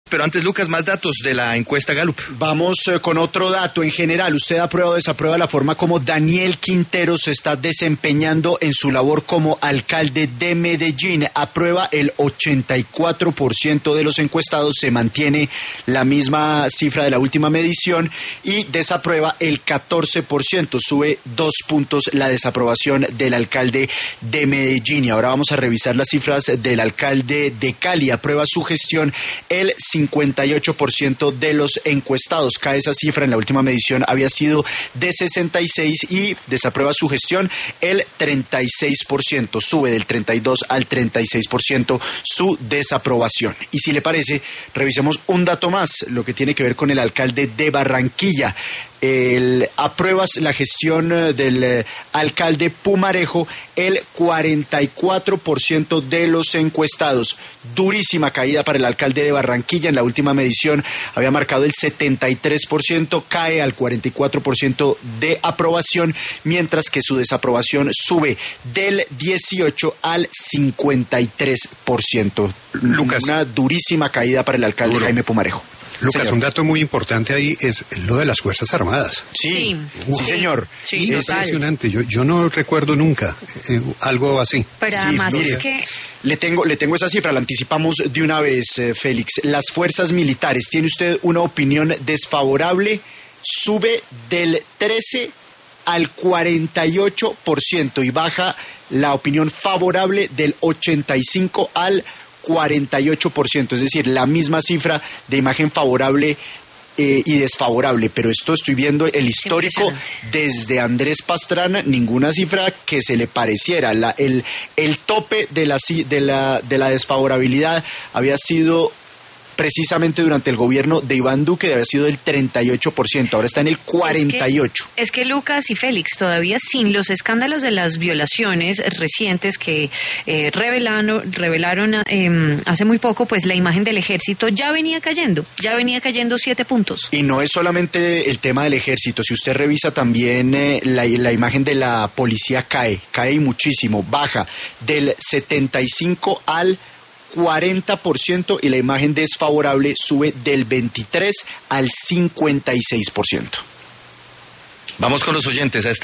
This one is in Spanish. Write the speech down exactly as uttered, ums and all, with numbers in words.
Pero antes, Lucas, más datos de la encuesta Gallup. Vamos eh, con otro dato. En general, ¿usted aprueba o desaprueba la forma como Daniel Quintero se está desempeñando en su labor como alcalde de Medellín? Aprueba el ochenta y cuatro por ciento de los encuestados, se mantiene la misma cifra de la última medición, y desaprueba el catorce por ciento, sube dos puntos la desaprobación del alcalde de Medellín. Y ahora vamos a revisar las cifras del alcalde de Cali. Aprueba su gestión el cincuenta y ocho por ciento de los encuestados. Cae esa cifra, en la última medición había sido de sesenta y seis, y desaprueba su gestión el treinta y seis por ciento. Sube del treinta y dos al treinta y seis por ciento su desaprobación. Y si le parece, revisemos un dato más, lo que tiene que ver con el alcalde de Barranquilla. El, apruebas la gestión del eh, alcalde Pumarejo, el cuarenta y cuatro por ciento de los encuestados. Durísima caída para el alcalde de Barranquilla. En la última medición había marcado el setenta y tres por ciento, cae al cuarenta y cuatro por ciento de aprobación, mientras que su desaprobación sube del dieciocho al cincuenta y tres por ciento. Lucas, una durísima caída para el alcalde Duro. Jaime Pumarejo. Lucas, señor. Un dato muy importante ahí es lo de las Fuerzas Armadas. Sí, sí, Uf, sí señor. Sí, es impresionante. Yo, yo no recuerdo nunca eh, algo así. Pero sí, además mire, es que... Le tengo, le tengo esa cifra, la anticipamos de una vez, eh, Félix. Las fuerzas militares, ¿tiene usted una opinión desfavorable? Sube del trece al cuarenta y ocho por ciento y baja la opinión favorable del ochenta y cinco al cuarenta y ocho por ciento, es decir, la misma cifra de imagen favorable eh, y desfavorable. Pero esto estoy viendo el histórico desde Andrés Pastrana, ninguna cifra que se le pareciera. La, el, el tope de la, de, la, de la desfavorabilidad había sido precisamente durante el gobierno de Iván Duque, había sido del treinta y ocho por ciento, ahora está en el cuarenta y ocho por ciento. Es que, es que Lucas y Félix, todavía sin los escándalos de las violaciones recientes que eh, revelaron, revelaron eh, hace muy poco, pues la imagen del ejército ya venía cayendo, ya venía cayendo siete puntos. Y no es solamente el tema del ejército, si usted revisa también eh, la, la imagen de la policía cae, cae muchísimo, baja del setenta y cinco al cuarenta por ciento, y la imagen desfavorable sube del veintitrés al cincuenta y seis por ciento. Vamos con los oyentes a esta